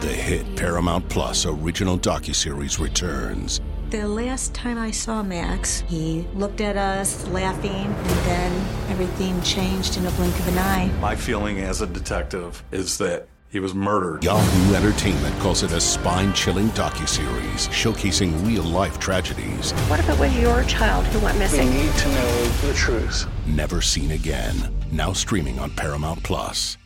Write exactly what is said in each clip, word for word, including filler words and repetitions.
The hit Paramount Plus original docuseries returns. The last time I saw Max, he looked at us laughing, and then everything changed in a blink of an eye. My feeling as a detective is that he was murdered. Yahoo Entertainment calls it a spine-chilling docuseries showcasing real-life tragedies. What if it was your child who went missing? We need to know the truth. Never seen again. Now streaming on Paramount Plus.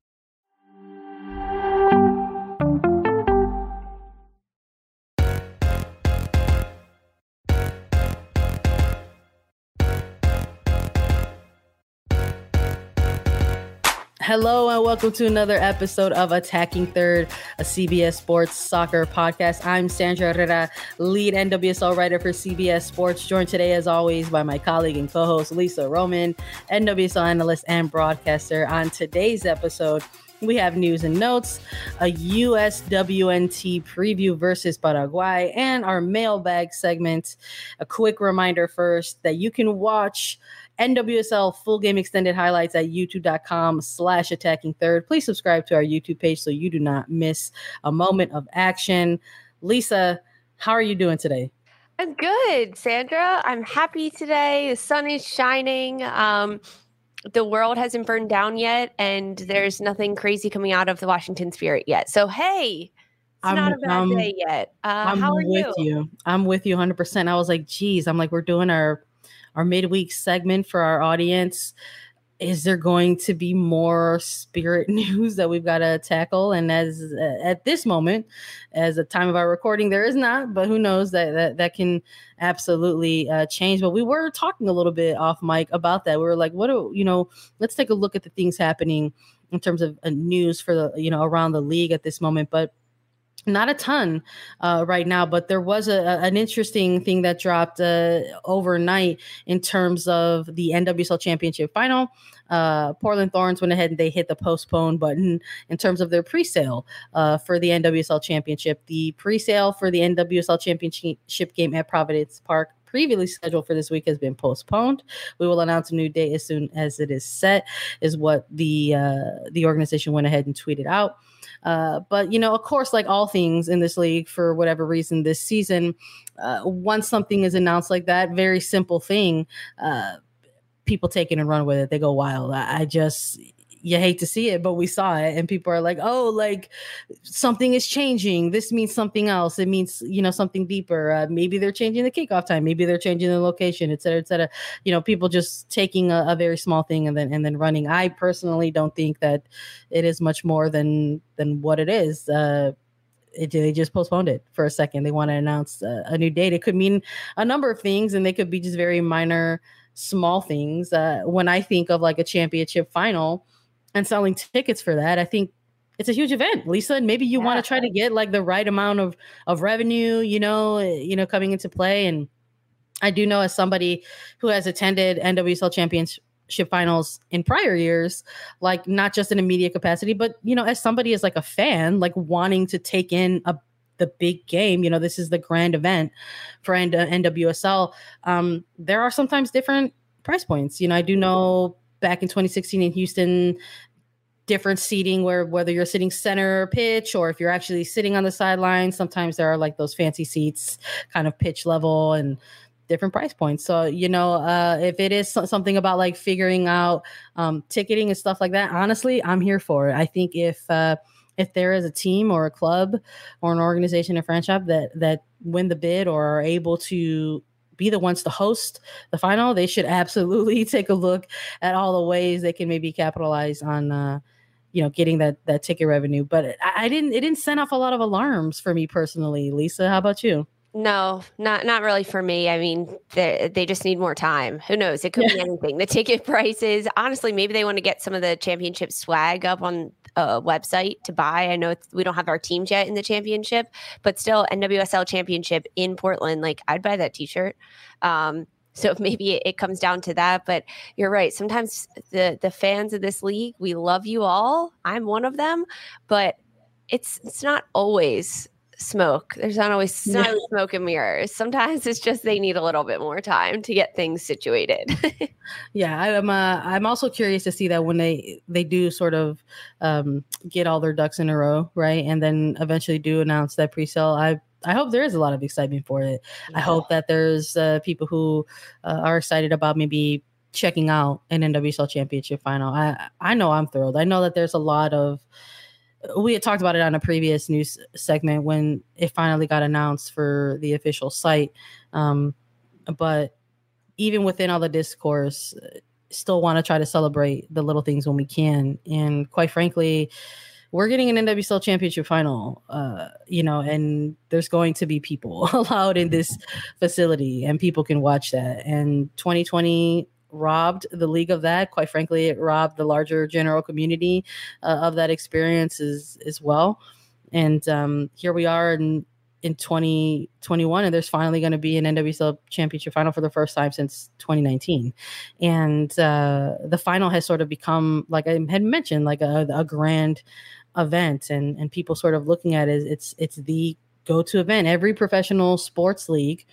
Hello and welcome to another episode of Attacking Third, a C B S Sports soccer podcast. I'm Sandra Herrera, lead N W S L writer for C B S Sports, joined today as always by my colleague and co-host Lisa Roman, N W S L analyst and broadcaster. On today's episode, we have news and notes, a U S W N T preview versus Paraguay, and our mailbag segment. A quick reminder first that you can watch N W S L full game extended highlights at youtube.com slash attacking third. Please subscribe to our YouTube page so you do not miss a moment of action. Lisa, how are you doing today? I'm good, Sandra. I'm happy today. The sun is shining. Um, the world hasn't burned down yet, and there's nothing crazy coming out of the Washington Spirit yet. So, hey, it's I'm, not a bad I'm, day yet. Uh, I'm how are with you? you. I'm with you one hundred percent. I was like, geez, I'm like, we're doing our our midweek segment for our audience. Is there going to be more Spirit news that we've got to tackle? And as uh, at this moment, as the time of our recording, there is not, but who knows, that that, that can absolutely uh, change. But we were talking a little bit off mic about that. We were like, what do, you know, let's take a look at the things happening in terms of uh, news for the, you know, around the league at this moment. But not a ton uh, right now, but there was a, a, an interesting thing that dropped uh, overnight in terms of the N W S L Championship final. Uh, Portland Thorns went ahead and they hit the postpone button in terms of their pre-sale uh, for the N W S L Championship. The pre-sale for the N W S L Championship game at Providence Park, previously scheduled for this week, has been postponed. We will announce a new date as soon as it is set, is what the uh, the organization went ahead and tweeted out. Uh, but, you know, of course, like all things in this league, for whatever reason this season, uh, once something is announced like that, very simple thing, uh, people take it and run with it. They go wild. I, I just, you hate to see it, but we saw it, and people are like, oh, like something is changing. This means something else. It means, you know, something deeper. Uh, maybe they're changing the kickoff time. Maybe they're changing the location, et cetera, et cetera. You know, people just taking a, a very small thing and then and then running. I personally don't think that it is much more than than what it is. Uh, It, they just postponed it for a second. They want to announce a, a new date. It could mean a number of things, and they could be just very minor, small things. Uh, when I think of like a championship final and selling tickets for that, I think it's a huge event, Lisa. And maybe you yeah. want to try to get like the right amount of of revenue, you know, you know, coming into play. And I do know, as somebody who has attended N W S L Championship finals in prior years, like not just in a media capacity, but, you know, as somebody is like a fan, like wanting to take in a the big game, you know, this is the grand event for N W S L. Um, there are sometimes different price points. You know, I do know back in twenty sixteen in Houston, different seating, where whether you're sitting center pitch or if you're actually sitting on the sidelines, sometimes there are like those fancy seats kind of pitch level and different price points. So, you know, uh, if it is something about like figuring out um, ticketing and stuff like that, honestly, I'm here for it. I think if uh, if there is a team or a club or an organization, a franchise that that win the bid or are able to be the ones to host the final, they should absolutely take a look at all the ways they can maybe capitalize on, uh, you know, getting that that ticket revenue. But I, I didn't, it didn't send off a lot of alarms for me personally. Lisa, how about you? No, not not really for me. I mean, they they just need more time. Who knows? It could yeah. be anything. The ticket prices, honestly, maybe they want to get some of the championship swag up on a website to buy. I know it's, we don't have our teams yet in the championship, but still N W S L Championship in Portland. Like, I'd buy that t-shirt. Um, so maybe it, it comes down to that. But you're right. Sometimes the the fans of this league, we love you all. I'm one of them, but it's it's not always smoke. There's not always, not always smoke and mirrors. Sometimes it's just they need a little bit more time to get things situated. Yeah, I'm. Uh, I'm also curious to see that when they they do sort of um, get all their ducks in a row, right, and then eventually do announce that pre-sale. I I hope there is a lot of excitement for it. Yeah. I hope that there's uh, people who uh, are excited about maybe checking out an N W S L championship final. I I know I'm thrilled. I know that there's a lot of. We had talked about it on a previous news segment when it finally got announced for the official site. Um, but even within all the discourse, still want to try to celebrate the little things when we can. And quite frankly, we're getting an N W S L championship final, uh, you know, and there's going to be people allowed in this facility and people can watch that. And twenty twenty robbed the league of that. Quite frankly, it robbed the larger general community uh, of that experience as, as well. And um, here we are in, in twenty twenty-one, and there's finally going to be an N W S L championship final for the first time since twenty nineteen. And uh, the final has sort of become, like I had mentioned, like a, a grand event, and, and people sort of looking at it, it's, it's the go-to event. Every professional sports league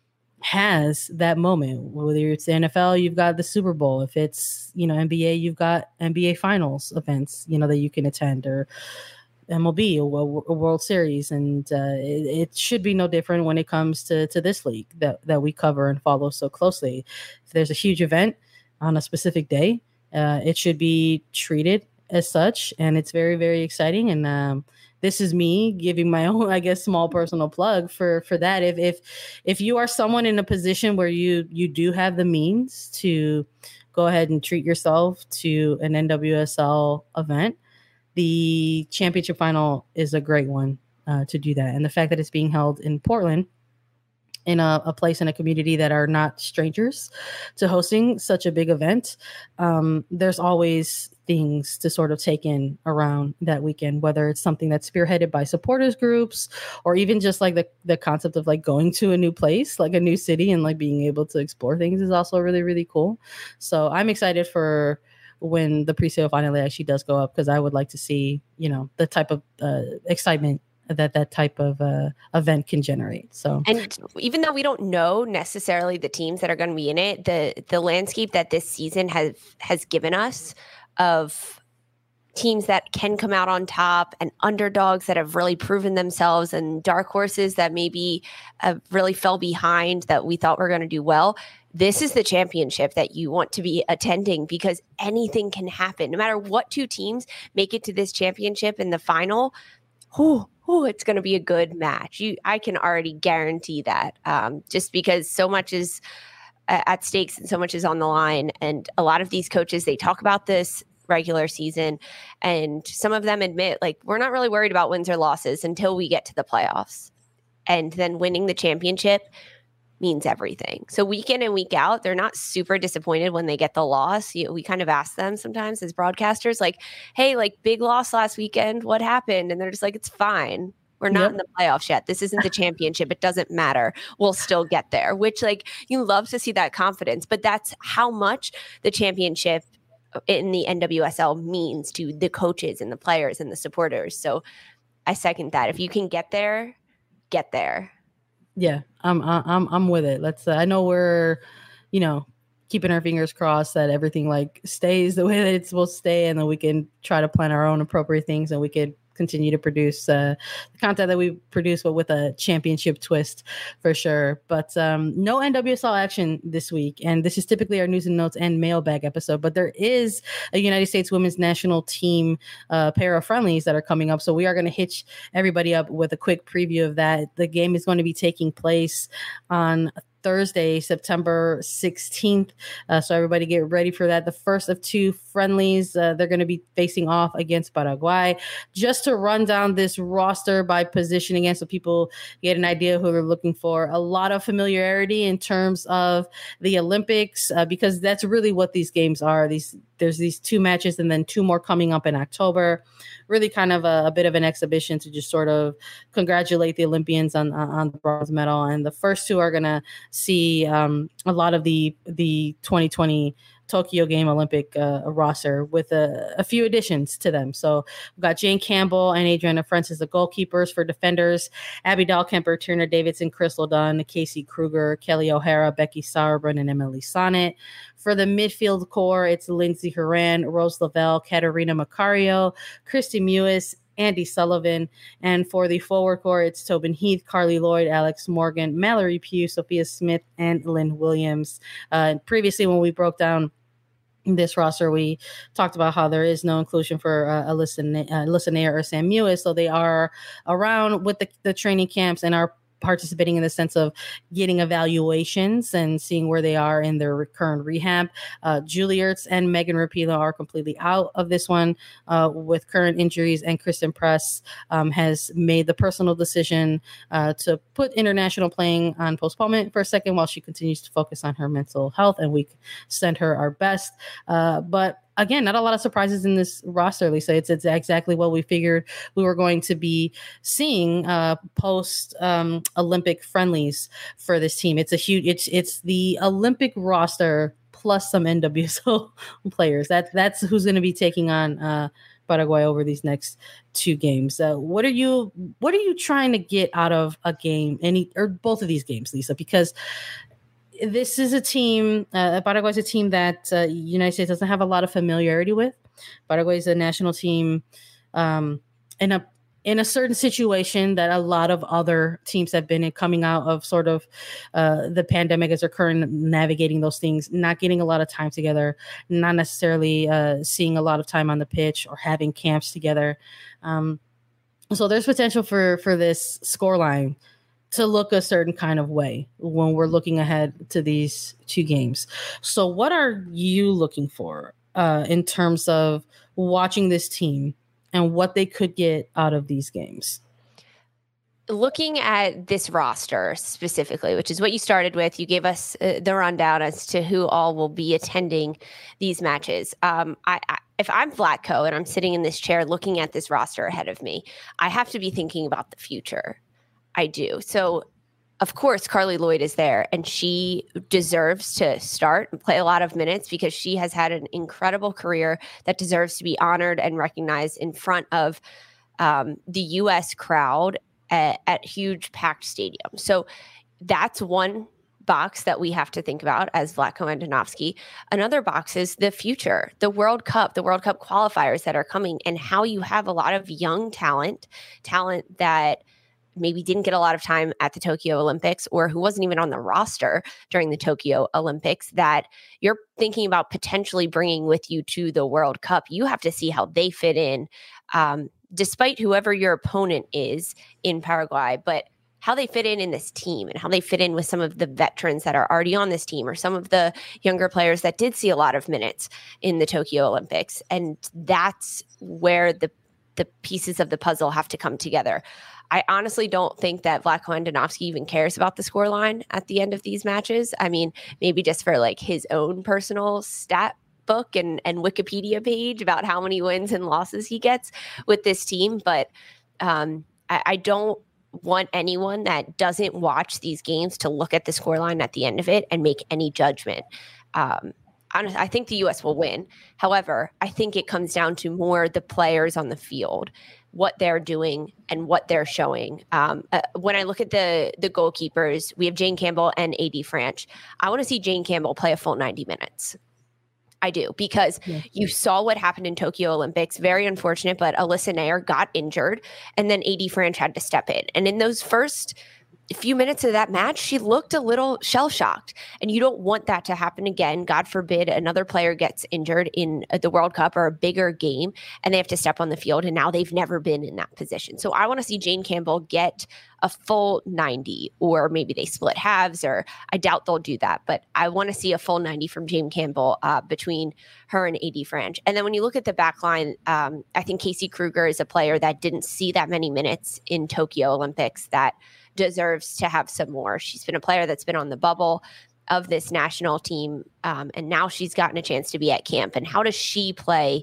has that moment. Whether it's the N F L, you've got the Super Bowl. If it's, you know, N B A, you've got N B A finals events, you know, that you can attend, or M L B, a, a World Series. And uh, it, it should be no different when it comes to, to this league that, that we cover and follow so closely. If there's a huge event on a specific day, uh, it should be treated as such. And it's very, very exciting. And, um, this is me giving my own, I guess, small personal plug for, for that. If, if, if you are someone in a position where you, you do have the means to go ahead and treat yourself to an N W S L event, the championship final is a great one uh, to do that. And the fact that it's being held in Portland, in a, a place in a community that are not strangers to hosting such a big event, um, there's always things to sort of take in around that weekend, whether it's something that's spearheaded by supporters groups, or even just like the, the concept of like going to a new place, like a new city, and like being able to explore things is also really, really cool. So I'm excited for when the pre-sale finally actually does go up, because I would like to see, you know, the type of uh, excitement that that type of uh, event can generate. So, and even though we don't know necessarily the teams that are going to be in it, the the landscape that this season has has given us of teams that can come out on top, and underdogs that have really proven themselves, and dark horses that maybe uh, really fell behind that we thought were going to do well. This is the championship that you want to be attending, because anything can happen. No matter what two teams make it to this championship in the final, oh, oh, it's going to be a good match. You, I can already guarantee that, um, just because so much is uh, at stakes and so much is on the line. And a lot of these coaches, they talk about this regular season, and some of them admit, like, we're not really worried about wins or losses until we get to the playoffs. And then winning the championship means everything. So week in and week out, they're not super disappointed when they get the loss. You, we kind of ask them sometimes as broadcasters, like, hey, like, big loss last weekend, what happened? And they're just like, it's fine. We're not yep. in the playoffs yet. This isn't the championship. It doesn't matter. We'll still get there, which, like, you love to see that confidence. But that's how much the championship in the N W S L means to the coaches and the players and the supporters. So I second that. If you can get there, get there. Yeah, I'm I'm I'm with it. Let's. Uh, I know we're, you know, keeping our fingers crossed that everything like stays the way that it's supposed to stay, and then we can try to plan our own appropriate things, and we could continue to produce uh, the content that we produce, but with a championship twist for sure. But um, no N W S L action this week, and this is typically our news and notes and mailbag episode. But there is a United States Women's National Team uh, pair of friendlies that are coming up, so we are going to hitch everybody up with a quick preview of that. The game is going to be taking place on Thursday, September sixteenth. Uh, so everybody get ready for that. The first of two friendlies. Uh, they're going to be facing off against Paraguay. Just to run down this roster by position again, so people get an idea who they're looking for. A lot of familiarity in terms of the Olympics, uh, because that's really what these games are. These There's these two matches and then two more coming up in October. Really kind of a, a bit of an exhibition to just sort of congratulate the Olympians on, on the bronze medal. And the first two are going to see um, a lot of the the twenty twenty Tokyo Game Olympic uh, roster with a, a few additions to them. So we've got Jane Campbell and Adriana Francis, the goalkeepers. For defenders, Abby Dahlkemper, Tierna Davidson, Crystal Dunn, Casey Kruger, Kelly O'Hara, Becky Sauerbrunn, and Emily Sonnet. For the midfield core, it's Lindsay Horan, Rose Lavelle, Katerina Macario, Christy Mewis, Andy Sullivan. And for the forward core, it's Tobin Heath, Carly Lloyd, Alex Morgan, Mallory Pugh, Sophia Smith, and Lynn Williams. Uh, previously, when we broke down this roster, we talked about how there is no inclusion for uh, Alyssa, uh, Alyssa Nair or Sam Mewis, so they are around with the, the training camps and are participating in the sense of getting evaluations and seeing where they are in their current rehab. Uh, Julie Ertz and Megan Rapinoe are completely out of this one uh, with current injuries, and Kristen Press um, has made the personal decision uh, to put international playing on postponement for a second while she continues to focus on her mental health, and we send her our best. Uh, but Again, not a lot of surprises in this roster, Lisa. It's, it's exactly what we figured we were going to be seeing uh, post um, Olympic friendlies for this team. It's a huge, it's it's the Olympic roster plus some N W S L players. That that's who's going to be taking on uh, Paraguay over these next two games. Uh, what are you What are you trying to get out of a game, any or both of these games, Lisa? Because this is a team, uh, Paraguay is a team that uh, United States doesn't have a lot of familiarity with. Paraguay is a national team um, in a in a certain situation that a lot of other teams have been in, coming out of sort of uh, the pandemic as they're currently navigating those things, not getting a lot of time together, not necessarily uh, seeing a lot of time on the pitch or having camps together. Um, so there's potential for for this scoreline to look a certain kind of way when we're looking ahead to these two games. So what are you looking for uh, in terms of watching this team and what they could get out of these games? Looking at this roster specifically, which is what you started with, you gave us uh, the rundown as to who all will be attending these matches. Um, I, I, if I'm Vlatko and I'm sitting in this chair looking at this roster ahead of me, I have to be thinking about the future. I do. So, of course, Carly Lloyd is there, and she deserves to start and play a lot of minutes because she has had an incredible career that deserves to be honored and recognized in front of um, the U S crowd at, at huge packed stadiums. So that's one box that we have to think about as Vlatko Andonovski. Another box is the future, the World Cup, the World Cup qualifiers that are coming, and how you have a lot of young talent, talent that maybe didn't get a lot of time at the Tokyo Olympics or who wasn't even on the roster during the Tokyo Olympics that you're thinking about potentially bringing with you to the World Cup. You have to see how they fit in, um, despite whoever your opponent is in Paraguay, but how they fit in in this team and how they fit in with some of the veterans that are already on this team or some of the younger players that did see a lot of minutes in the Tokyo Olympics. And that's where the the pieces of the puzzle have to come together. I honestly don't think that Vlatko Andonovski even cares about the scoreline at the end of these matches. I mean, maybe just for like his own personal stat book and, and Wikipedia page about how many wins and losses he gets with this team. But um, I, I don't want anyone that doesn't watch these games to look at the scoreline at the end of it and make any judgment. Um, I think the U S will win. However, I think it comes down to more the players on the field, what they're doing and what they're showing. Um, uh, when I look at the the goalkeepers, we have Jane Campbell and A D Franch. I want to see Jane Campbell play a full ninety minutes. I do, because yeah. you saw what happened in Tokyo Olympics. Very unfortunate, but Alyssa Nair got injured, and then A D Franch had to step in. And in those first few minutes of that match, she looked a little shell-shocked, and you don't want that to happen again. God forbid another player gets injured in the World Cup or a bigger game and they have to step on the field, and now they've never been in that position. So I want to see Jane Campbell get a full ninety, or maybe they split halves, or I doubt they'll do that, but I want to see a full ninety from Jane Campbell uh, between her and A D Franch. And then when you look at the back line, um, I think Casey Kruger is a player that didn't see that many minutes in Tokyo Olympics that deserves to have some more. She's been a player that's been on the bubble of this national team, um, and now she's gotten a chance to be at camp. And how does she play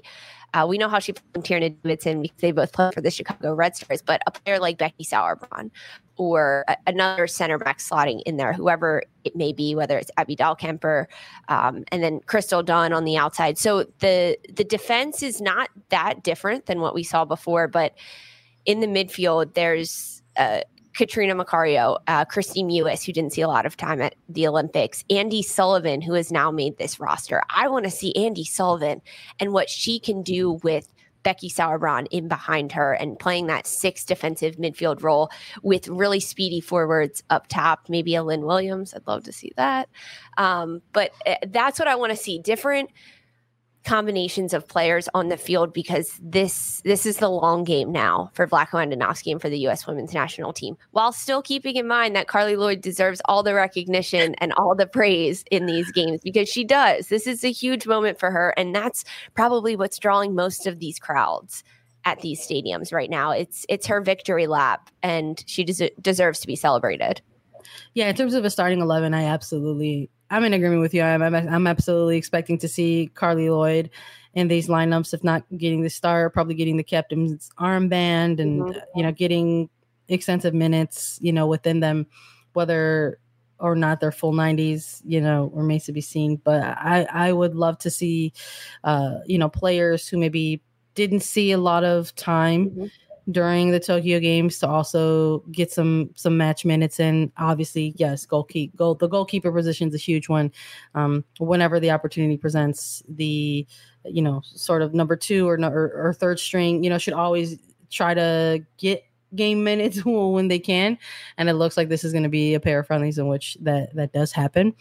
Uh, we know how she played Tierna Davidson because they both play for the Chicago Red Stars, but a player like Becky Sauerbrunn or a, another center back slotting in there, whoever it may be, whether it's Abby Dahlkemper, um, and then Crystal Dunn on the outside. So the the defense is not that different than what we saw before, but in the midfield, there's uh, Katrina Macario, uh, Christy Mewis, who didn't see a lot of time at the Olympics, Andy Sullivan, who has now made this roster. I want to see Andy Sullivan and what she can do with Becky Sauerbrunn in behind her and playing that six defensive midfield role with really speedy forwards up top, maybe a Lynn Williams. I'd love to see that. Um, but uh, that's what I want to see. Different combinations of players on the field, because this this is the long game now for Vlatko Andonovski and for the U S women's national team, while still keeping in mind that Carli Lloyd deserves all the recognition and all the praise in these games, because she does. This is a huge moment for her, and that's probably what's drawing most of these crowds at these stadiums right now. It's it's her victory lap, and she des- deserves to be celebrated. Yeah, in terms of a starting eleven, I absolutely I'm in agreement with you. I'm, I'm, I'm absolutely expecting to see Carli Lloyd in these lineups, if not getting the start, probably getting the captain's armband and, mm-hmm. you know, getting extensive minutes, you know, within them, whether or not they're full nineties, you know, remains to be seen. But I, I would love to see, uh, you know, players who maybe didn't see a lot of time mm-hmm. during the Tokyo Games to also get some some match minutes in. Obviously, yes, goalkeeper, goal, the goalkeeper position is a huge one. Um, whenever the opportunity presents, the you know sort of number two or, or or third string, you know, should always try to get game minutes when they can. And it looks like this is going to be a pair of friendlies in which that that does happen.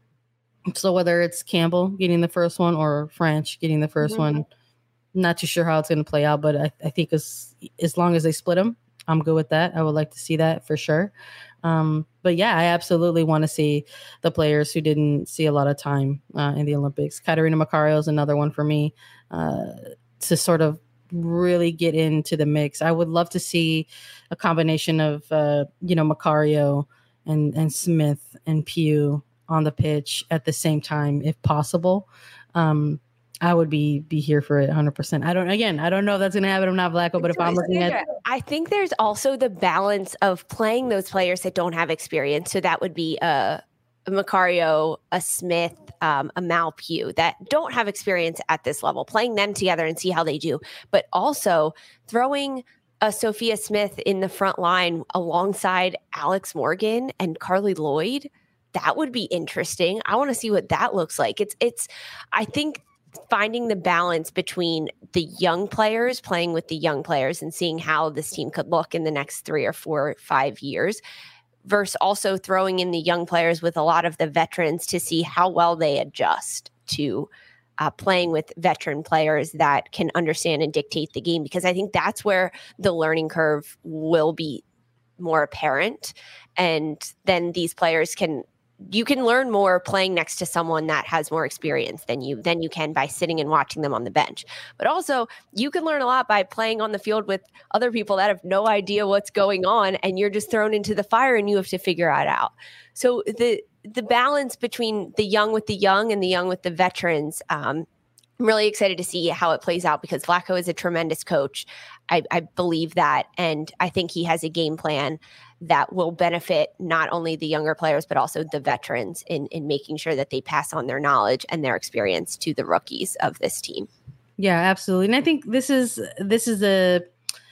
So whether it's Campbell getting the first one or French getting the first mm-hmm. one. Not too sure how it's going to play out, but I, I think as as long as they split them, I'm good with that. I would like to see that for sure. Um, but yeah, I absolutely want to see the players who didn't see a lot of time uh, in the Olympics. Katerina Macario is another one for me uh, to sort of really get into the mix. I would love to see a combination of uh, you know Macario and and Smith and Pugh on the pitch at the same time, if possible. Um, I would be be here for it one hundred percent. I don't, again, I don't know if that's going to happen. I'm not Vlatko, but if I'm looking at... I think there's also the balance of playing those players that don't have experience. So that would be a, a Macario, a Smith, um, a Mal Pugh that don't have experience at this level, playing them together and see how they do. But also throwing a Sophia Smith in the front line alongside Alex Morgan and Carli Lloyd, that would be interesting. I want to see what that looks like. It's, it's, I think... finding the balance between the young players playing with the young players and seeing how this team could look in the next three or four or five years versus also throwing in the young players with a lot of the veterans to see how well they adjust to uh, playing with veteran players that can understand and dictate the game, because I think that's where the learning curve will be more apparent. And then these players can you can learn more playing next to someone that has more experience than you than you can by sitting and watching them on the bench. But also you can learn a lot by playing on the field with other people that have no idea what's going on, and you're just thrown into the fire and you have to figure it out. So the the balance between the young with the young and the young with the veterans, um, I'm really excited to see how it plays out, because Vlatko is a tremendous coach. I, I believe that. And I think he has a game plan that will benefit not only the younger players, but also the veterans in, in making sure that they pass on their knowledge and their experience to the rookies of this team. Yeah, absolutely. And I think this is, this is a,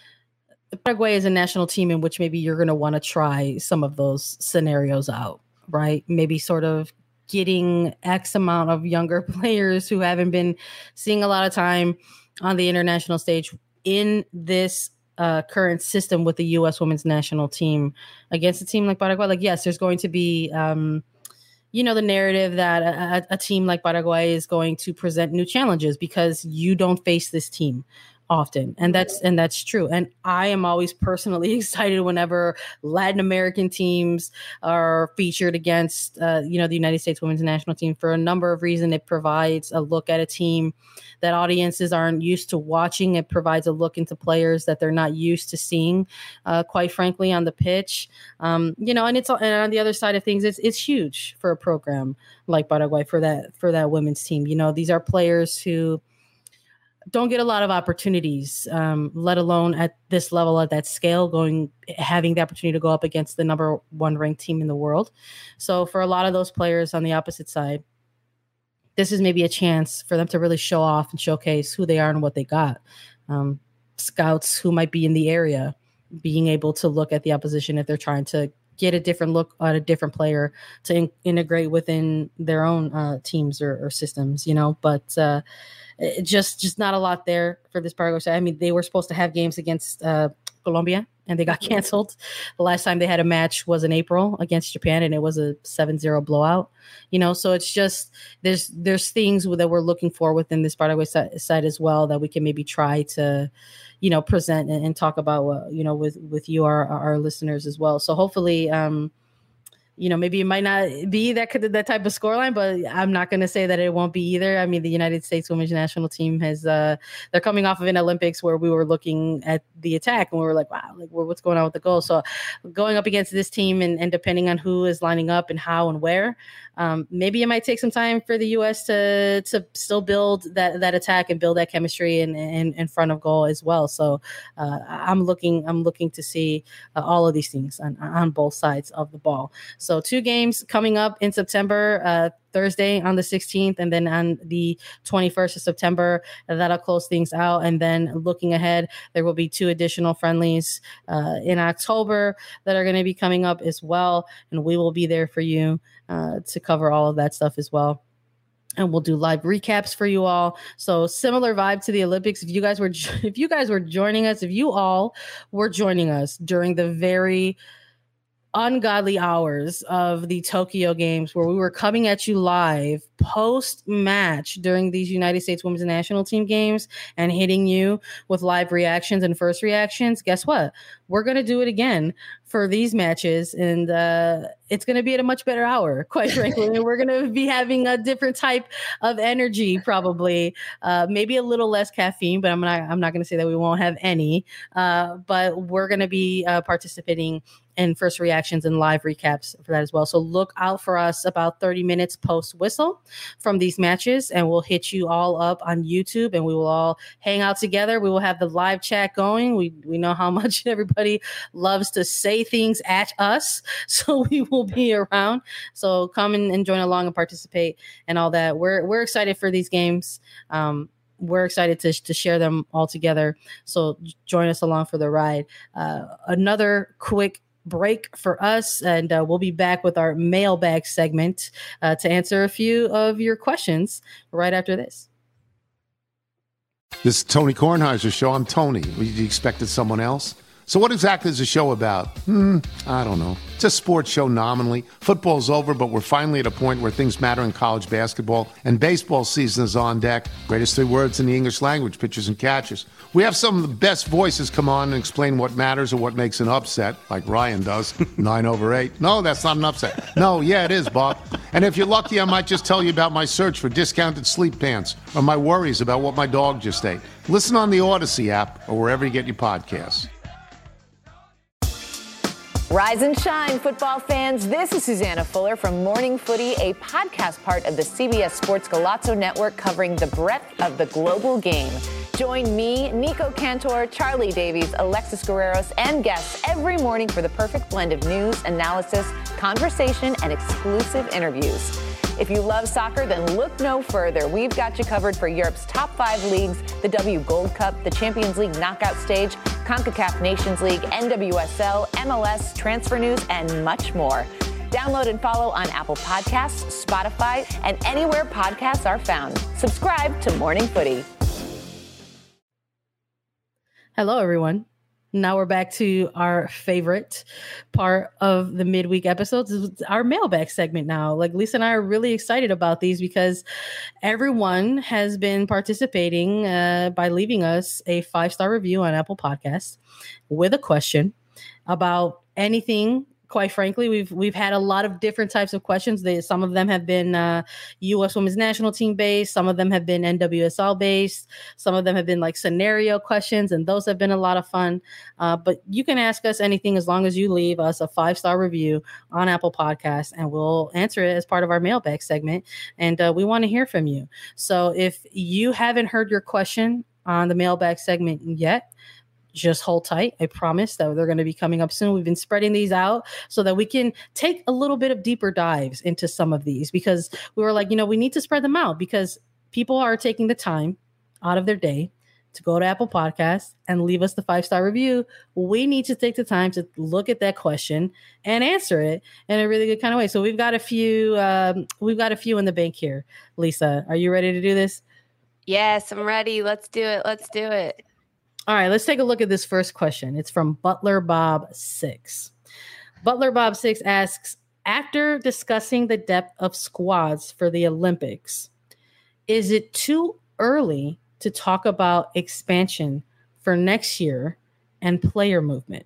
Paraguay is a national team in which maybe you're going to want to try some of those scenarios out, right? Maybe sort of getting X amount of younger players who haven't been seeing a lot of time on the international stage in this uh, current system with the U S women's national team against a team like Paraguay. Like, yes, there's going to be, um, you know, the narrative that a, a team like Paraguay is going to present new challenges because you don't face this team often. And that's, and that's true. And I am always personally excited whenever Latin American teams are featured against, uh, you know, the United States women's national team for a number of reasons. It provides a look at a team that audiences aren't used to watching. It provides a look into players that they're not used to seeing, uh, quite frankly, on the pitch. Um, you know, and it's, and on the other side of things, it's, it's huge for a program like Paraguay for that, for that women's team. You know, these are players who don't get a lot of opportunities, um, let alone at this level, at that scale, going having the opportunity to go up against the number one ranked team in the world. So for a lot of those players on the opposite side, this is maybe a chance for them to really show off and showcase who they are and what they got. Um, scouts who might be in the area being able to look at the opposition if they're trying to get a different look at a different player to in- integrate within their own uh, teams or, or systems, you know, but uh, it just, just not a lot there for this Paraguay side. I mean, they were supposed to have games against uh, Colombia and they got canceled. The last time they had a match was in April against Japan and it was a seven zero blowout, you know, so it's just, there's, there's things that we're looking for within this Paraguay side, side as well that we can maybe try to, you know, present and, and talk about, uh, you know, with, with you, our, our listeners as well. So hopefully, um, you know, maybe it might not be that that type of scoreline, but I'm not going to say that it won't be either. I mean, the United States women's national team has, uh, they're coming off of an Olympics where we were looking at the attack and we were like, wow, like what's going on with the goal? So going up against this team and, and depending on who is lining up and how and where, um, maybe it might take some time for the U S to to still build that that attack and build that chemistry in, in, in front of goal as well. So uh, I'm looking I'm looking to see uh, all of these things on, on both sides of the ball. So two games coming up in September, uh, Thursday on the sixteenth, and then on the twenty-first of September, that'll close things out. And then looking ahead, there will be two additional friendlies uh, in October that are going to be coming up as well. And we will be there for you uh, to cover all of that stuff as well. And we'll do live recaps for you all. So similar vibe to the Olympics. If you guys were, if you guys were joining us, if you all were joining us during the very ungodly hours of the Tokyo Games where we were coming at you live post-match during these United States Women's National Team games and hitting you with live reactions and first reactions, guess what? We're going to do it again for these matches, and uh, it's going to be at a much better hour, quite frankly. And we're going to be having a different type of energy, probably, uh, maybe a little less caffeine, but I'm not, I'm not going to say that we won't have any, uh, but we're going to be uh, participating in first reactions and live recaps for that as well. So look out for us about thirty minutes post whistle from these matches, and we'll hit you all up on YouTube and we will all hang out together. We will have the live chat going. We we know how much everybody loves to say things at us, so we will be around. So come and, and join along and participate and all that. We're we're excited for these games. Um, we're excited to, to share them all together. So join us along for the ride. Uh, another quick break for us, and uh, we'll be back with our mailbag segment uh, to answer a few of your questions right after this. This is Tony Kornheiser's show. I'm Tony. You expected someone else? So what exactly is the show about? Hmm, I don't know. It's a sports show nominally. Football's over, but we're finally at a point where things matter in college basketball, and baseball season is on deck. Greatest three words in the English language, pitchers and catchers. We have some of the best voices come on and explain what matters or what makes an upset, like Ryan does, nine over eight. No, that's not an upset. No, yeah, it is, Bob. And if you're lucky, I might just tell you about my search for discounted sleep pants or my worries about what my dog just ate. Listen on the Odyssey app or wherever you get your podcasts. Rise and shine, football fans. This is Susanna Fuller from Morning Footy, a podcast part of the C B S Sports Golazo Network covering the breadth of the global game. Join me, Nico Cantor, Charlie Davies, Alexis Guerreros, and guests every morning for the perfect blend of news, analysis, conversation, and exclusive interviews. If you love soccer, then look no further. We've got you covered for Europe's top five leagues, the W Gold Cup, the Champions League knockout stage, CONCACAF Nations League, N W S L, M L S, transfer news, and much more. Download and follow on Apple Podcasts, Spotify, and anywhere podcasts are found. Subscribe to Morning Footy. Hello, everyone. Now we're back to our favorite part of the midweek episodes, it's our mailbag segment now. Like Lisa and I are really excited about these because everyone has been participating uh, by leaving us a five-star review on Apple Podcasts with a question about anything. Quite frankly, we've we've had a lot of different types of questions. They, some of them have been uh, U S Women's National Team based. Some of them have been N W S L based. Some of them have been like scenario questions, and those have been a lot of fun. Uh, but you can ask us anything as long as you leave us a five-star review on Apple Podcasts, and we'll answer it as part of our mailbag segment. And uh, we want to hear from you. So if you haven't heard your question on the mailbag segment yet. Just hold tight. I promise that they're going to be coming up soon. We've been spreading these out so that we can take a little bit of deeper dives into some of these, because we were like, you know, we need to spread them out because people are taking the time out of their day to go to Apple Podcasts and leave us the five-star review. We need to take the time to look at that question and answer it in a really good kind of way. So we've got a few, um, we've got a few in the bank here. Lisa, are you ready to do this? Yes, I'm ready. Let's do it. Let's do it. All right, let's take a look at this first question. It's from Butler Bob six. Butler Bob six asks, after discussing the depth of squads for the Olympics, is it too early to talk about expansion for next year and player movement?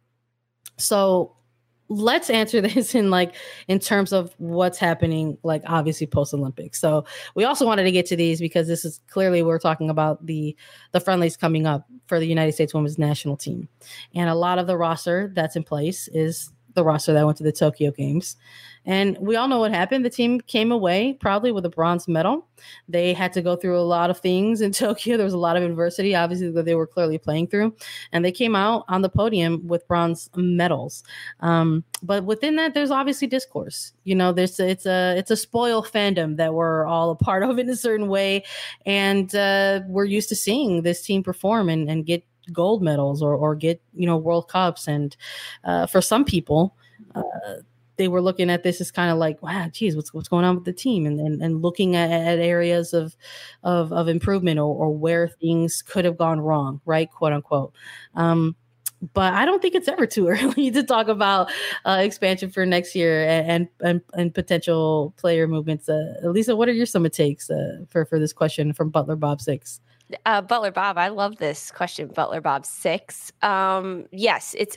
So let's answer this in like in terms of what's happening, like obviously post Olympics. So we also wanted to get to these because this is clearly we're talking about the the friendlies coming up for the United States women's national team, and a lot of the roster that's in place is the roster that went to the Tokyo Games. And we all know what happened. The team came away probably with a bronze medal. They had to go through a lot of things in Tokyo. There was a lot of adversity, obviously, that they were clearly playing through. And they came out on the podium with bronze medals. Um, but within that, there's obviously discourse. You know, there's it's a it's a spoil fandom that we're all a part of in a certain way. And uh, we're used to seeing this team perform and, and get gold medals or or get, you know, World Cups. And uh, for some people, uh, they were looking at this as kind of like, wow, geez, what's what's going on with the team, and and, and looking at, at areas of of, of improvement or, or where things could have gone wrong, right, quote unquote. Um, but I don't think it's ever too early to talk about uh, expansion for next year and and, and potential player movements. Uh, Lisa, what are your some takes uh, for for this question from Butler Bob six? Uh, Butler Bob, I love this question, Butler Bob six. Um, yes, it's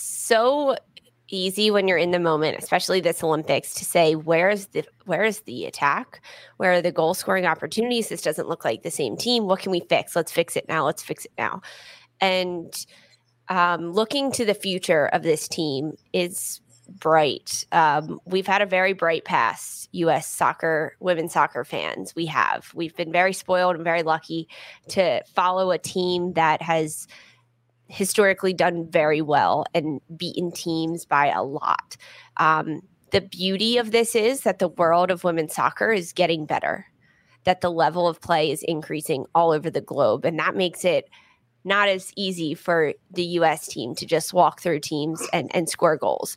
so easy when you're in the moment, especially this Olympics, to say, where's the where is the attack? Where are the goal scoring opportunities? This doesn't look like the same team. What can we fix? Let's fix it now. Let's fix it now. And um, looking to the future of this team is bright. Um, we've had a very bright past, U S soccer, women's soccer fans. We have. We've been very spoiled and very lucky to follow a team that has historically done very well and beaten teams by a lot. Um, the beauty of this is that the world of women's soccer is getting better, that the level of play is increasing all over the globe. And that makes it not as easy for the U S team to just walk through teams and, and score goals.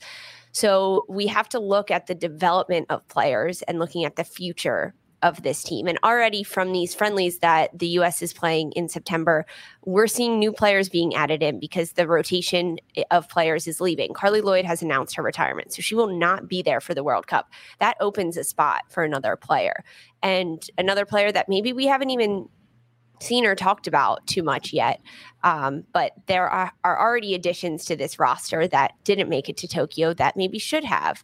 So we have to look at the development of players and looking at the future of this team. And already from these friendlies that the U S is playing in September, we're seeing new players being added in because the rotation of players is leaving. Carly Lloyd has announced her retirement, so she will not be there for the World Cup. That opens a spot for another player. And another player that maybe we haven't even seen or talked about too much yet. Um, but there are, are already additions to this roster that didn't make it to Tokyo that maybe should have,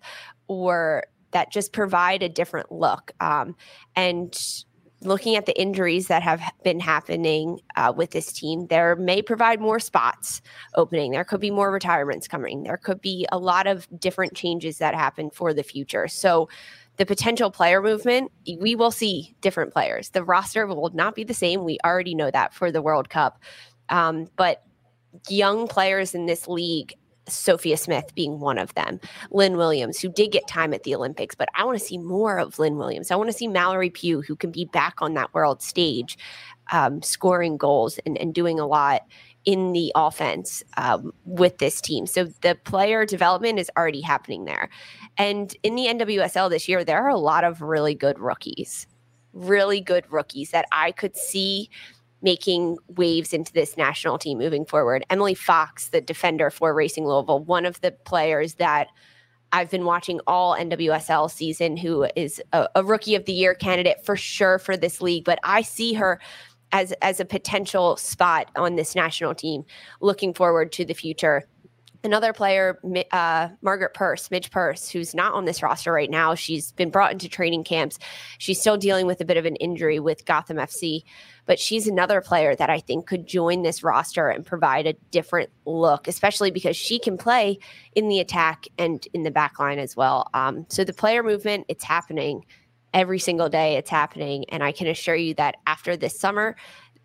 or that just provide a different look. Um, and looking at the injuries that have been happening uh, with this team, there may provide more spots opening. There could be more retirements coming. There could be a lot of different changes that happen for the future. So the potential player movement, we will see different players. The roster will not be the same. We already know that for the World Cup. Um, but young players in this league, Sophia Smith being one of them, Lynn Williams, who did get time at the Olympics, but I want to see more of Lynn Williams. I want to see Mallory Pugh, who can be back on that world stage, um, scoring goals and, and doing a lot in the offense um, with this team. So the player development is already happening there. And in the N W S L this year, there are a lot of really good rookies, really good rookies that I could see making waves into this national team moving forward. Emily Fox, the defender for Racing Louisville, one of the players that I've been watching all N W S L season, who is a, a rookie of the year candidate for sure for this league. But I see her as, as a potential spot on this national team, looking forward to the future. Another player, uh, Margaret Purse, Midge Purse, who's not on this roster right now. She's been brought into training camps. She's still dealing with a bit of an injury with Gotham F C, but she's another player that I think could join this roster and provide a different look, especially because she can play in the attack and in the back line as well. Um, so the player movement, it's happening every single day. It's happening. And I can assure you that after this summer,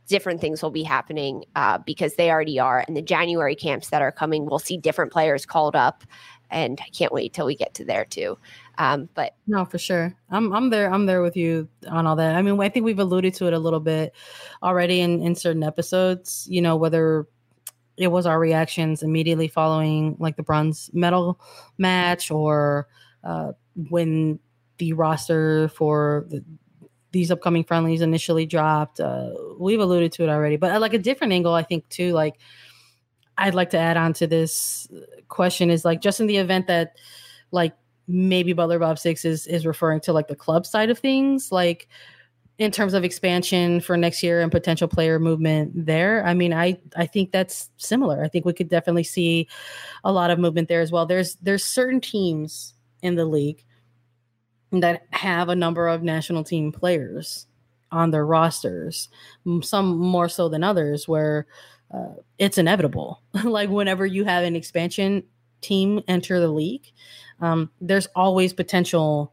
different things will be happening uh, because they already are. And the January camps that are coming, we'll see different players called up. And I can't wait till we get to there too. Um, but no, for sure. I'm I'm there. I'm there with you on all that. I mean, I think we've alluded to it a little bit already in, in certain episodes, you know, whether it was our reactions immediately following like the bronze medal match or uh, when the roster for the, these upcoming friendlies initially dropped. Uh, we've alluded to it already, but uh, like a different angle, I think too, like I'd like to add on to this question is like, just in the event that like maybe Butler Bob Six is, is referring to like the club side of things, like in terms of expansion for next year and potential player movement there. I mean, I, I think that's similar. I think we could definitely see a lot of movement there as well. There's, there's certain teams in the league that have a number of national team players on their rosters, some more so than others, where uh, it's inevitable. Like whenever you have an expansion team enter the league, um, there's always potential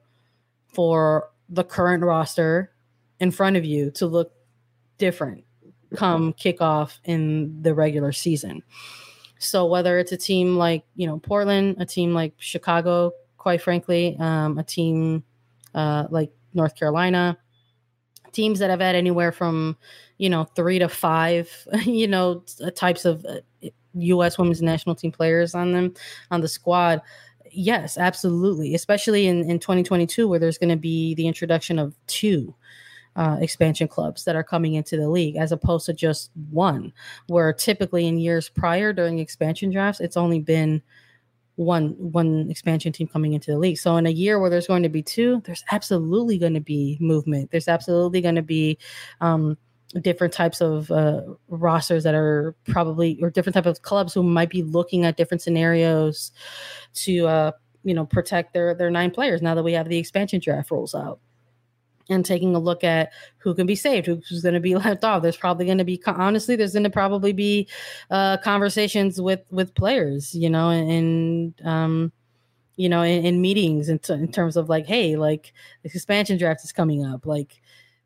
for the current roster in front of you to look different come kickoff in the regular season. So whether it's a team like, you know, Portland, a team like Chicago, quite frankly, um, a team uh, like North Carolina, teams that have had anywhere from, you know, three to five, you know, types of uh, U S women's national team players on them, on the squad. Yes, absolutely. Especially in, in twenty twenty-two, where there's going to be the introduction of two uh, expansion clubs that are coming into the league, as opposed to just one, where typically in years prior during expansion drafts, it's only been one one expansion team coming into the league. So in a year where there's going to be two, there's absolutely going to be movement. There's absolutely going to be um, different types of uh, rosters that are probably, or different type of clubs who might be looking at different scenarios to, uh, you know, protect their their nine players now that we have the expansion draft rules out. And taking a look at who can be saved, who's going to be left off. There's probably going to be, honestly, there's going to probably be uh, conversations with with players, you know, and, um, you know, in, in meetings in, t- in terms of like, hey, like the expansion draft is coming up. Like,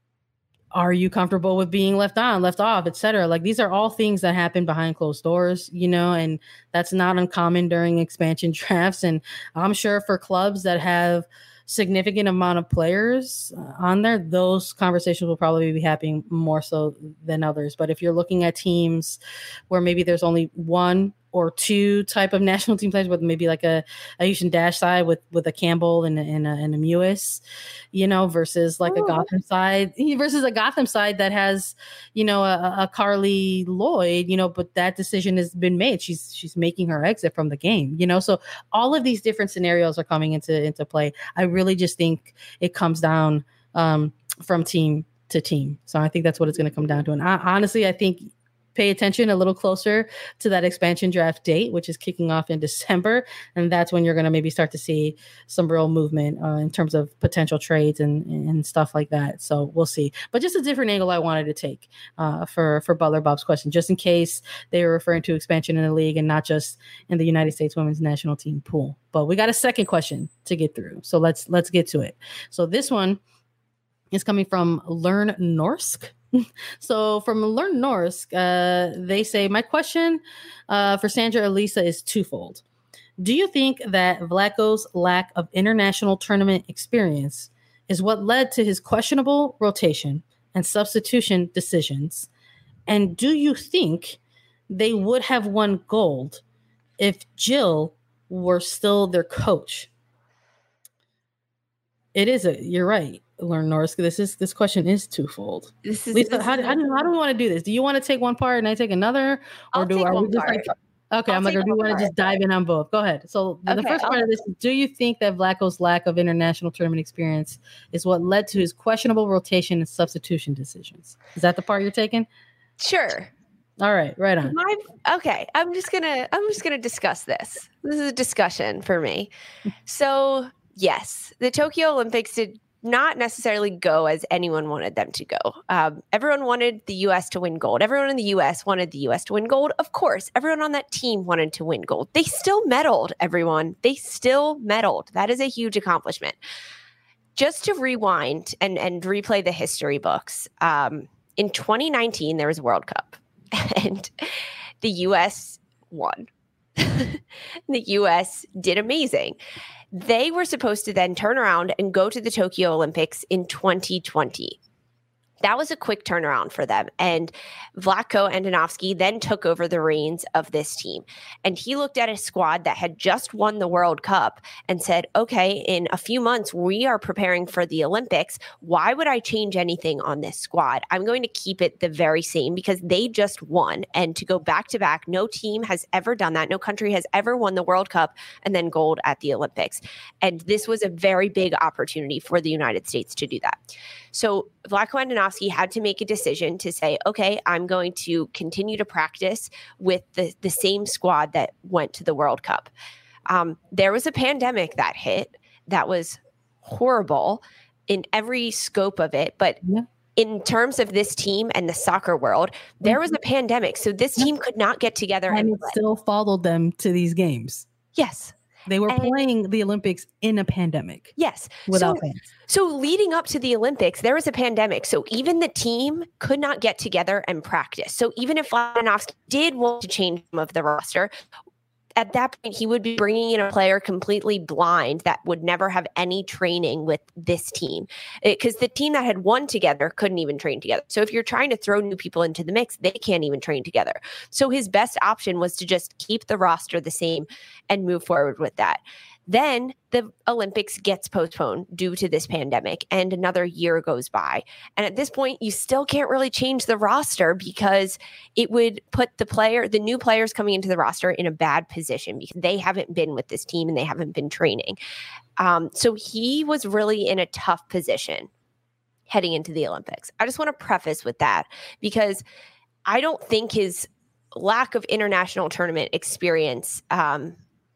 are you comfortable with being left on, left off, et cetera? Like, these are all things that happen behind closed doors, you know, and that's not uncommon during expansion drafts. And I'm sure for clubs that have significant amount of players on there, those conversations will probably be happening more so than others. But if you're looking at teams where maybe there's only one or two type of national team players, with maybe like a, a Houston Dash side with, with a Campbell and, and, a, and a Mewis, you know, versus like Ooh. a Gotham side versus a Gotham side that has, you know, a, a Carly Lloyd, you know, but that decision has been made. She's, she's making her exit from the game, you know? So all of these different scenarios are coming into, into play. I really just think it comes down um, from team to team. So I think that's what it's going to come down to. And I, honestly, I think pay attention a little closer to that expansion draft date, which is kicking off in December. And that's when you're going to maybe start to see some real movement uh, in terms of potential trades and, and stuff like that. So we'll see. But just a different angle I wanted to take uh, for, for Butler Bob's question, just in case they were referring to expansion in the league and not just in the United States women's national team pool. But we got a second question to get through. So let's, let's get to it. So this one is coming from Learn Norsk. So from Learn Norsk, uh, they say, my question uh, for Sandra Elisa is twofold. Do you think that Vlatko's lack of international tournament experience is what led to his questionable rotation and substitution decisions? And do you think they would have won gold if Jill were still their coach? It is a, you're right. Learn Norsk. This is this question is twofold. This is, Lisa, this how, is how, do, how do we want to do this? Do you want to take one part and I take another, or I'll do take are one we just part. like, okay? I'll I'm like, or do you want to just dive in on both? Go ahead. So the, okay, the first I'll... part of this is: do you think that Vlatko's lack of international tournament experience is what led to his questionable rotation and substitution decisions? Is that the part you're taking? Sure. All right, right on. My, okay, I'm just gonna I'm just gonna discuss this. This is a discussion for me. So yes, the Tokyo Olympics did not necessarily go as anyone wanted them to go. Um, everyone wanted the U S to win gold. Everyone in the U S wanted the U S to win gold. Of course, everyone on that team wanted to win gold. They still medaled, everyone. They still medaled. That is a huge accomplishment. Just to rewind and, and replay the history books, um, In twenty nineteen, there was a World Cup and the U S won. The U S did amazing. They were supposed to then turn around and go to the Tokyo Olympics in twenty twenty. That was a quick turnaround for them. And Vlatko Andonovski then took over the reins of this team. And he looked at a squad that had just won the World Cup and said, okay, in a few months, we are preparing for the Olympics. Why would I change anything on this squad? I'm going to keep it the very same because they just won. And to go back to back, no team has ever done that. No country has ever won the World Cup and then gold at the Olympics. And this was a very big opportunity for the United States to do that. So Vlatko Andonovski had to make a decision to say, okay, I'm going to continue to practice with the, the same squad that went to the World Cup. Um, there was a pandemic that hit that was horrible in every scope of it. But yeah. in terms of this team and the soccer world, there mm-hmm. was a pandemic. So this team could not get together. And, and it play. still followed them to these games. Yes. They were and, playing the Olympics in a pandemic. Yes. Without so, fans. So leading up to the Olympics, there was a pandemic. So even the team could not get together and practice. So even if Andonovski did want to change some of the roster, at that point, he would be bringing in a player completely blind that would never have any training with this team because the team that had won together couldn't even train together. So if you're trying to throw new people into the mix, they can't even train together. So his best option was to just keep the roster the same and move forward with that. Then the Olympics gets postponed due to this pandemic and another year goes by. And at this point, you still can't really change the roster because it would put the player, the new players coming into the roster in a bad position because they haven't been with this team and they haven't been training. Um, so he was really in a tough position heading into the Olympics. I just want to preface with that because I don't think his lack of international tournament experience um,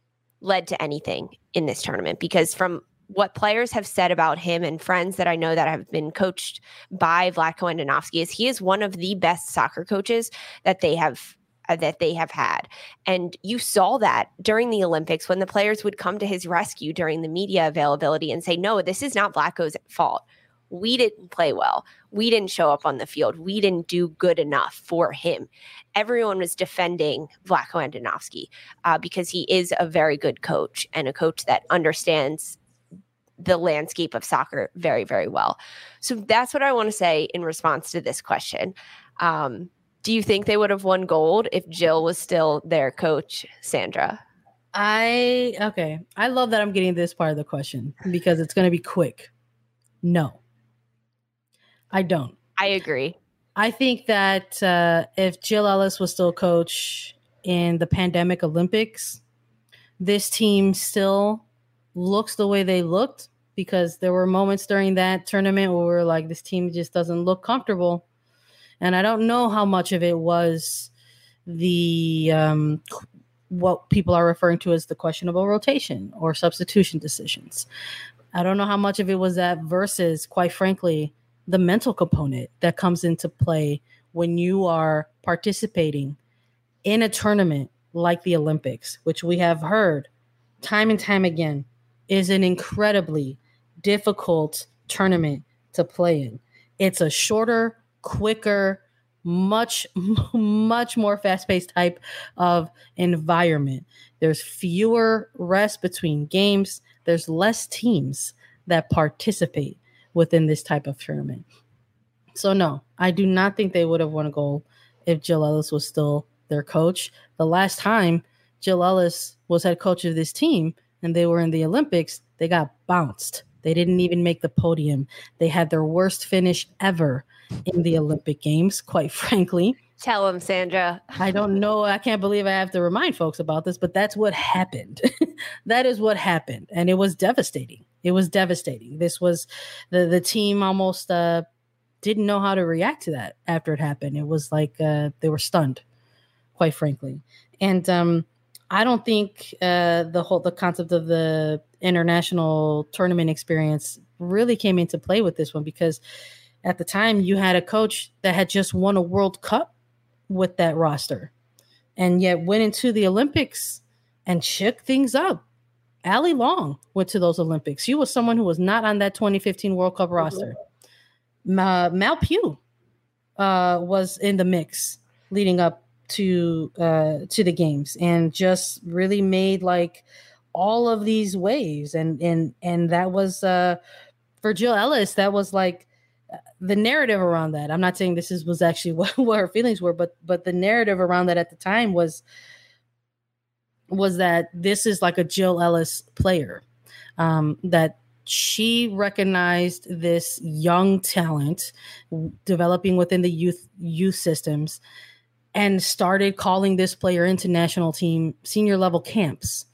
led to anything in this tournament because from what players have said about him and friends that I know that have been coached by Vlatko Andonovski is he is one of the best soccer coaches that they have uh, that they have had. And you saw that during the Olympics when the players would come to his rescue during the media availability and say, no, this is not Vlatko's fault. We didn't play well. We didn't show up on the field. We didn't do good enough for him. Everyone was defending Vlatko Andonovski uh, because he is a very good coach and a coach that understands the landscape of soccer very, very well. So that's what I want to say in response to this question. Um, do you think they would have won gold if Jill was still their coach, Sandra? I, okay. I love that I'm getting this part of the question because it's going to be quick. No. I don't. I agree. I think that uh, if Jill Ellis was still coach in the pandemic Olympics, this team still looks the way they looked because there were moments during that tournament where we're like, this team just doesn't look comfortable. And I don't know how much of it was the um, what people are referring to as the questionable rotation or substitution decisions. I don't know how much of it was that versus, quite frankly, the mental component that comes into play when you are participating in a tournament like the Olympics, which we have heard time and time again is an incredibly difficult tournament to play in. It's a shorter, quicker, much, much more fast-paced type of environment. There's fewer rests between games. There's less teams that participate within this type of tournament. So no, I do not think they would have won a gold if Jill Ellis was still their coach. The last time Jill Ellis was head coach of this team and they were in the Olympics, they got bounced. They didn't even make the podium. They had their worst finish ever in the Olympic Games, quite frankly. Tell them, Sandra. I don't know. I can't believe I have to remind folks about this, but that's what happened. That is what happened. And it was devastating. It was devastating. This was the, the team almost uh, didn't know how to react to that after it happened. It was like uh, they were stunned, quite frankly. And um, I don't think uh, the whole the concept of the international tournament experience really came into play with this one because at the time you had a coach that had just won a World Cup with that roster and yet went into the Olympics and shook things up. Allie Long went to those Olympics. She was someone who was not on that twenty fifteen World Cup roster. Uh, Mal Pugh uh, was in the mix leading up to uh, to the games, and just really made like all of these waves, and and and that was uh, for Jill Ellis. That was like the narrative around that. I'm not saying this is was actually what, what her feelings were, but but the narrative around that at the time was was that this is like a Jill Ellis player, um, that she recognized this young talent developing within the youth youth systems and started calling this player into national team senior level camps.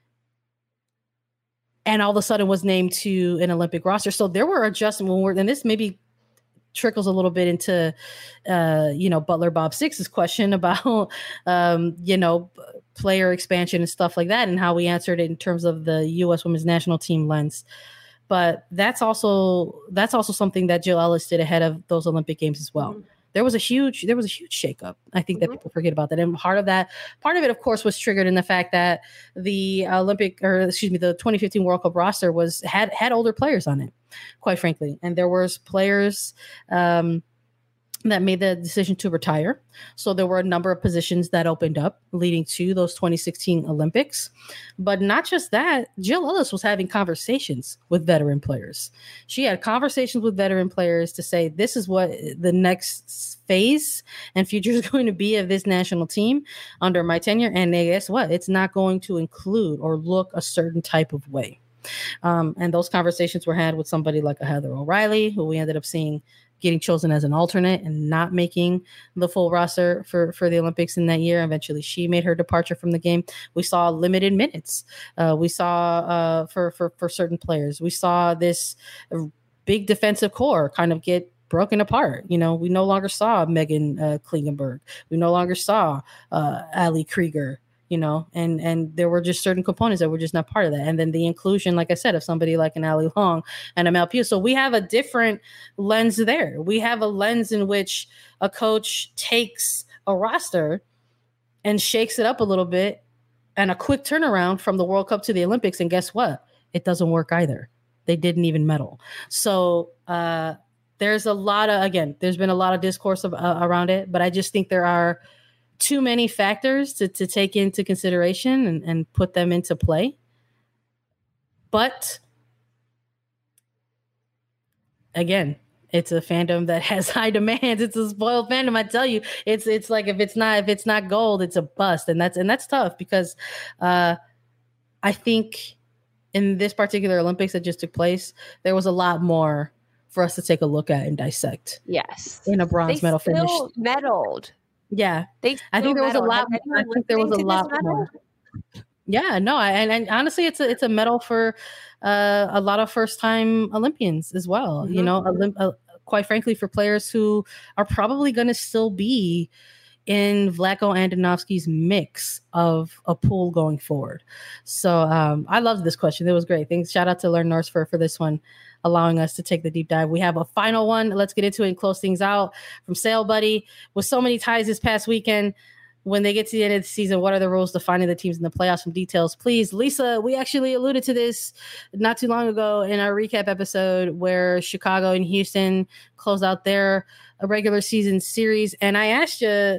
And all of a sudden was named to an Olympic roster. So there were adjustments when we're, and this maybe trickles a little bit into, uh, you know, Butler Bob Six's question about, um, you know, player expansion and stuff like that, and how we answered it in terms of the U S women's national team lens. But that's also that's also something that Jill Ellis did ahead of those Olympic Games as well. Mm-hmm. There was a huge there was a huge shakeup. I think mm-hmm. that people forget about that. And part of that, part of it, of course, was triggered in the fact that the Olympic, or excuse me, the twenty fifteen World Cup roster was had had older players on it, quite frankly, and there was players um, that made the decision to retire. So there were a number of positions that opened up leading to those twenty sixteen Olympics. But not just that, Jill Ellis was having conversations with veteran players. She had conversations with veteran players to say, this is what the next phase and future is going to be of this national team under my tenure. And guess what? It's not going to include or look a certain type of way. Um, and those conversations were had with somebody like a Heather O'Reilly, who we ended up seeing getting chosen as an alternate and not making the full roster for, for the Olympics in that year. Eventually, she made her departure from the game. We saw limited minutes. Uh, we saw uh, for, for, for certain players. We saw this big defensive core kind of get broken apart. You know, we no longer saw Megan uh, Klingenberg. We no longer saw uh, Ali Krieger. You know, and and there were just certain components that were just not part of that. And then the inclusion, like I said, of somebody like an Ali Long and a Mel Pugh. So we have a different lens there. We have a lens in which a coach takes a roster and shakes it up a little bit, and a quick turnaround from the World Cup to the Olympics. And guess what? It doesn't work either. They didn't even medal. So uh, there's a lot of, again, there's been a lot of discourse of, uh, around it, but I just think there are too many factors to, to take into consideration and, and put them into play. But again, it's a fandom that has high demands. It's a spoiled fandom. I tell you, it's it's like if it's not if it's not gold, it's a bust, and that's and that's tough because uh, I think in this particular Olympics that just took place, there was a lot more for us to take a look at and dissect. Yes, in a bronze they medal finish, medaled. Yeah, they I think there was a lot. I think there was a lot more. Yeah, no, I, and, and honestly, it's a it's a medal for uh, a lot of first time Olympians as well. Mm-hmm. You know, Olymp- uh, quite frankly, for players who are probably going to still be in Vlatko Andonovski's mix of a pool going forward. So um, I love this question. It was great. Thanks. Shout out to Learn Norse for for this one, allowing us to take the deep dive. We have a final one. Let's get into it and close things out from Sail Buddy. With so many ties this past weekend, when they get to the end of the season, what are the rules defining the teams in the playoffs? Some details, please. Lisa, we actually alluded to this not too long ago in our recap episode where Chicago and Houston close out their regular season series. And I asked you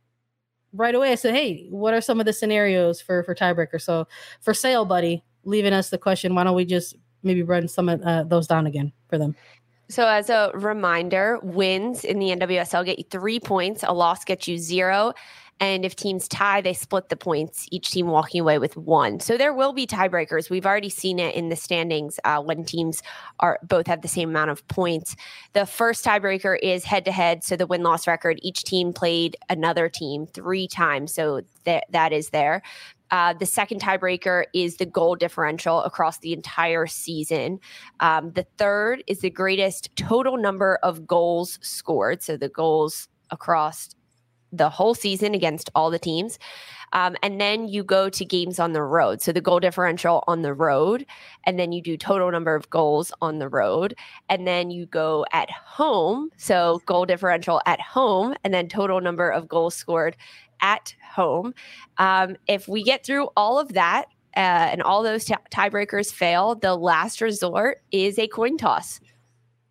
right away, I said, hey, what are some of the scenarios for, for tiebreaker? So for Sail Buddy, leaving us the question, why don't we just maybe run some of uh, those down again for them? So as a reminder, wins in the N W S L get you three points. A loss gets you zero. And if teams tie, they split the points, each team walking away with one. So there will be tiebreakers. We've already seen it in the standings uh, when teams are both have the same amount of points. The first tiebreaker is head-to-head. So the win-loss record, each team played another team three times. So th- that is there. Uh, the second tiebreaker is the goal differential across the entire season. Um, the third is the greatest total number of goals scored. So the goals across the whole season against all the teams. Um, and then you go to games on the road. So the goal differential on the road, and then you do total number of goals on the road. And then you go at home. So goal differential at home, and then total number of goals scored at home. Um, if we get through all of that uh, and all those t- tiebreakers fail, the last resort is a coin toss.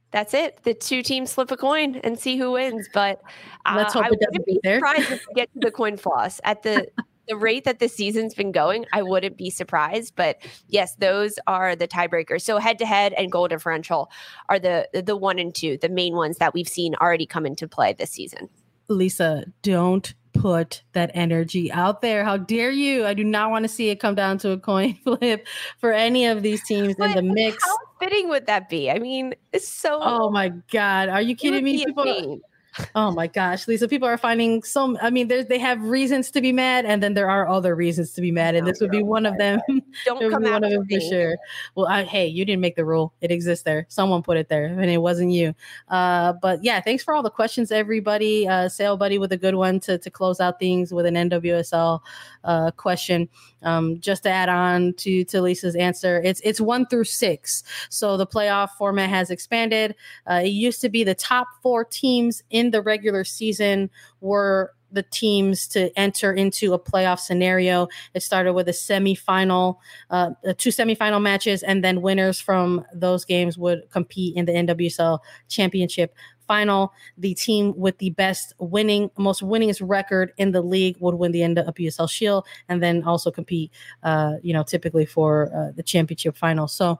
That's it. The two teams flip a coin and see who wins. But uh, let's hope I it doesn't wouldn't be be there. surprised if we get to the coin floss at the the rate that the season's been going. I wouldn't be surprised. But yes, those are the tiebreakers. So head to head and goal differential are the the one and two, the main ones that we've seen already come into play this season. Lisa, don't put that energy out there. How dare you? I do not want to see it come down to a coin flip for any of these teams But in the mix. How fitting would that be? I mean, it's so. Oh my God. Are you kidding me? People, oh my gosh, Lisa, people are finding some, I mean, there's, they have reasons to be mad, and then there are other reasons to be mad. And this would be one of them. Don't come one after of them me. for sure. Well, I, hey, you didn't make the rule. It exists there. Someone put it there and it wasn't you. Uh, but yeah, thanks for all the questions, everybody. Uh, Sail Buddy with a good one to, to close out things with an N W S L uh, question. Um, just to add on to, to Lisa's answer, it's it's one through six. So the playoff format has expanded. Uh, it used to be the top four teams in the regular season were the teams to enter into a playoff scenario. It started with a semifinal, uh, two semifinal matches, and then winners from those games would compete in the N W S L championship final. The team with the best winning, most winningest record in the league would win the N W S L Shield, and then also compete, uh, you know, typically for uh, the championship final. So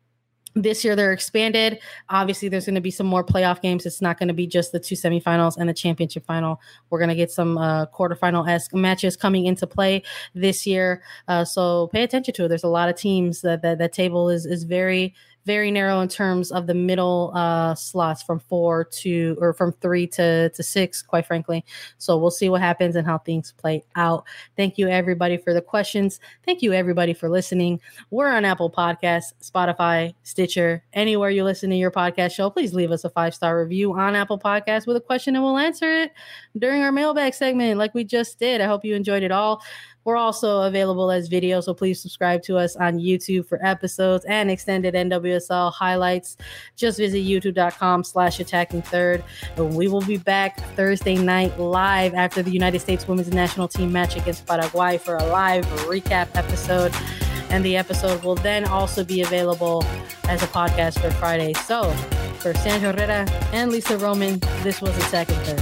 this year they're expanded. Obviously, there's going to be some more playoff games. It's not going to be just the two semifinals and the championship final. We're going to get some uh, quarterfinal-esque matches coming into play this year. Uh, so pay attention to it. There's a lot of teams that that, that table is is very, very narrow in terms of the middle uh, slots from four to or from three to, to six, quite frankly. So we'll see what happens and how things play out. Thank you, everybody, for the questions. Thank you, everybody, for listening. We're on Apple Podcasts, Spotify, Stitcher, anywhere you listen to your podcast show. Please leave us a five-star review on Apple Podcasts with a question, and we'll answer it during our mailbag segment like we just did. I hope you enjoyed it all. We're also available as video, so please subscribe to us on YouTube for episodes and extended N W S L highlights. Just visit youtube.com slash attacking third. And we will be back Thursday night live after the United States women's national team match against Paraguay for a live recap episode. And the episode will then also be available as a podcast for Friday. So for Sandra Herrera and Lisa Roman, this was Attacking Third.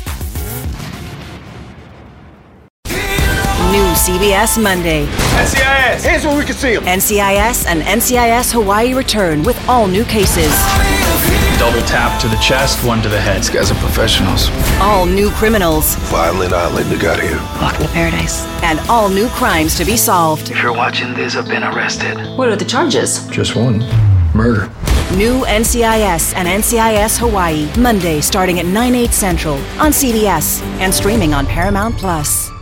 New C B S Monday. N C I S! Hands where we can see them! N C I S and N C I S Hawaii return with all new cases. Double tap to the chest, one to the head. These guys are professionals. All new criminals. Violent island they got here. Welcome to paradise. And all new crimes to be solved. If you're watching this, I've been arrested. What are the charges? Just one. Murder. New N C I S and N C I S Hawaii. Monday starting at nine, eight central on C B S and streaming on Paramount Plus.